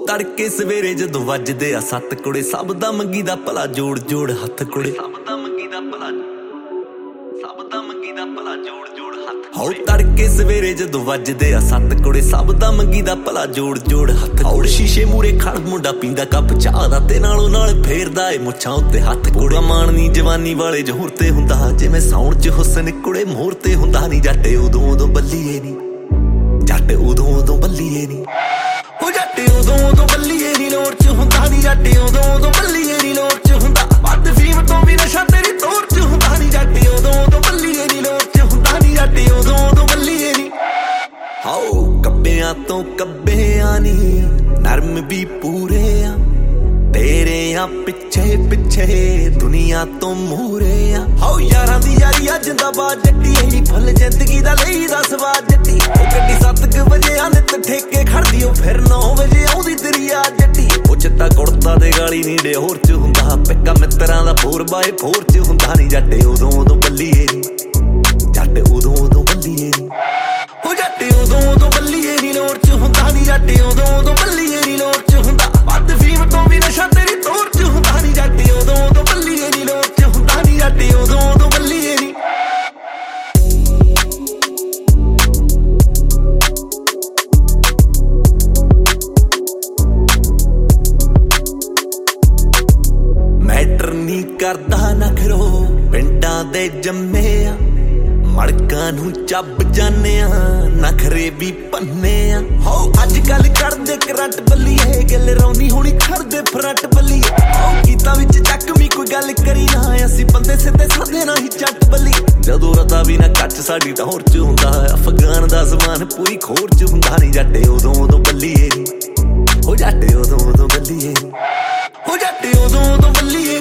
ਤੜਕੇ ਸਵੇਰੇ ਜਦੋਂ ਵੱਜਦੇ ਆ 7 ਕੁੜੇ ਸਭ ਦਾ ਮੰਗੀ ਦਾ ਭਲਾ ਜੋੜ ਜੋੜ ਹੱਥ ਕੁੜੇ ਸਭ ਦਾ ਮੰਗੀ ਦਾ ਭਲਾ ਜੋੜ ਜੋੜ ਹੱਥ ਹੋ ਤੜਕੇ ਸਵੇਰੇ ਜਦੋਂ ਵੱਜਦੇ ਆ 7 ਕੁੜੇ ਸਭ ਦਾ ਮੰਗੀ ਦਾ ਭਲਾ ਜੋੜ ਜੋੜ ਹੱਥ ਔਰ ਸ਼ੀਸ਼ੇ ਮੂਰੇ ਖੜ ਮੁੰਡਾ ਪੀਂਦਾ ਕੱਪ ਚਾਹ ਦਾ ਤੇ ਨਾਲੋਂ ਨਾਲ ਫੇਰਦਾ ਏ ਮੁੱਛਾਂ ਉੱਤੇ ਹੱਥ ਕੁੜਾ ਮਾਣਨੀ ਜਵਾਨੀ ਵਾਲੇ ਜ਼ੋਰ ਤੇ ਹੁੰਦਾ ਜਿਵੇਂ ਸਾਉਣ ਚ ਹੁਸਨ ਕੁੜੇ ਮੋਹਰ ਤੇ ਹੁੰਦਾ ਨਹੀਂ ਜੱਟ ਉਦੋਂ ਬੱਲੀਏ ਨੀ ਜੱਟ ਉਦੋਂ ਬੱਲੀਏ ਨੀ ਉਹ ਜੱਟ ਉਦੋਂ ਬੱਲੀਏ ਨੀ ਲੋੜ ਚ ਹੁੰਦਾ ਨੀ ਜੱਟ ਉਦੋਂ ਬੱਲੀਏ ਨੀ ਲੋੜ ਚ ਹੁੰਦਾ ਵੱਧ ਫੀਮ ਤੋਂ ਵੀ ਨਸ਼ਾ ਤੇਰੀ ਤੋਰ ਚ ਹੁੰਦਾ ਨੀ ਜੱਟ ਉਦੋਂ ਬੱਲੀਏ ਨੀ ਲੋੜ ਚ ਹੁੰਦਾ ਨੀ ਜੱਟ ਉਦੋਂ ਬੱਲੀਏ ਨੀ ਹਾਓ ਕੱਬਿਆਂ ਤੋਂ ਕੱਬਿਆਂ ਨੀ ਨਰਮ ਵੀ ਪੂਰੇ ਆ ਤੇਰੇ ਆ ਪਿੱਛੇ ਪਿੱਛੇ ਦੁਨੀਆ ਤੋਂ ਮੂਰੇ ਆ ਹਾਓ ਯਾਰਾਂ ਦੀ ਯਾਰੀ ਅੱਜ ਜਿੰਦਾਬਾਦ ਜੱਟੀ ਐਨੀ ਫੁੱਲ ਜ਼ਿੰਦਗੀ ਦਾ ਲਈ ਦਾ ਸਵਾਦ ਜੱਟੀ ਉਹ ਗੱਡੀ 7 ਵਜੇ ਆ ਨਿੱਤ ਠੇਕੇ ਖੜਦੀ ਉਹ ਫਿਰ 9 ਵਜੇ ਆਉਂਦੀ ਤੇਰੀ ਆ ਜੱਟੀ ਉਹ ਚਿੱਟਾ ਕੁੜਤਾ ਤੇ ਗਾਲੀ ਨੀਂਡੇ ਹੋਰ ਚ ਹੁੰਦਾ ਪਿੱਕਾ ਮਿੱਤਰਾਂ ਦਾ 4x4 ਚ ਹੁੰਦਾ ਨੀ ਜੱਟ ਉਦੋਂ ਬੱਲੀਏ ਨੀ ਜੱਟ ਉਦੋਂ ਬੱਲੀਏ ਨੀ ਉਹ ਜੱਟ ਉਦੋਂ ਬੱਲੀਏ ਨੀ ਲੋੜ ਚ ਹੁੰਦਾ ਨੀ ਜੱਟ ਉਦੋਂ ਬੱਲੀਏ ਨੀ ਲੋੜ ਚ ਹੁੰਦਾ ਵੱਧ ਫੀਮ ਤੋਂ ਵੀ ਨਸ਼ਾ ਤੇਰੀ ਤੋਰ ਚ ਹੁੰਦਾ ਨੀ ਜੱਟ ਉਦੋਂ ਬੱਲੀਏ ਨੀ ਲੋੜ ਚ ਹੁੰਦਾ ਨੀ ਜੱਟ ਉਦੋਂ ਬੱਲੀਏ ਨੀ ਮੈਟਰ ਨੀ ਕਰਦਾ ਨਖਰੋ ਪਿੰਡਾਂ ਦੇ ਜੰਮੇ ਆ ਮੜਕਾਂ ਨੂੰ ਚੱਬ ਜਾਨੇ ਆ ਨਖਰੇ ਵੀ ਪੰਨੇ ਆ ਹੋ ਅੱਜ ਕੱਲ ਕਰਦੇ ਕਰੰਟ ਬੱਲੀਏ ਗੱਲ ਰੌਣੀ ਹੋਣੀ ਖੜਦੇ ਫਰੰਟ ਬੱਲੀਏ ਹੋ ਕੀਤਾ ਵਿੱਚ ਚੱਕਵੀਂ ਕੋਈ ਗੱਲ ਕਰੀ ਨਾ ਅਸੀਂ ਬੰਦੇ ਸਿੱਧੇ ਸਾਦੇ ਨਾ ਹੀ ਜੱਟ ਬੱਲੀ ਜਦੋਂ ਰਤਾ ਵੀ ਨਾ ਕੱਚ ਸਾਡੀ ਤਾਂ ਹੋਰ ਚ ਹੁੰਦਾ ਅਫਗਾਨ ਦਾ ਜ਼ਮਾਨ ਪੂਰੀ ਖੋਰ ਚ ਹੁੰਦਾ ਨੀ ਜੱਟ ਉਦੋਂ ਬੱਲੀਏ ਨੀ ਹੋ ਜੱਟ ਉਦੋਂ ਬੱਲੀਏ ਨੀ ਹੋ ਜੱਟ ਉਦੋਂ ਬੱਲੀਏ